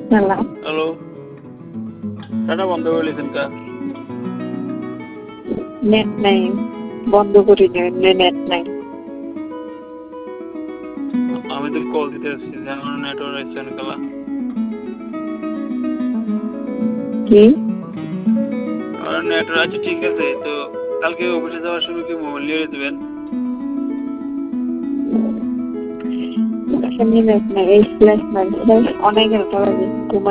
Hello. Hello, data বন্ধ করে লিখেন কা? নেট নাই, বন্ধ করি নেট নাই। আমি তো কল দিতে আসছি, যেমন নেটওয়ার্ক আসছে না কালা। কি আর নেটওয়ার্ক আছে ঠিক আছে, তো কালকে অফিসে যাওয়ার সময় কি মোবাইল নিয়ে দেবেন? নেট নাই, এই ফ্ল্যাশ নাই, অনেক ঘন্টা লাগে।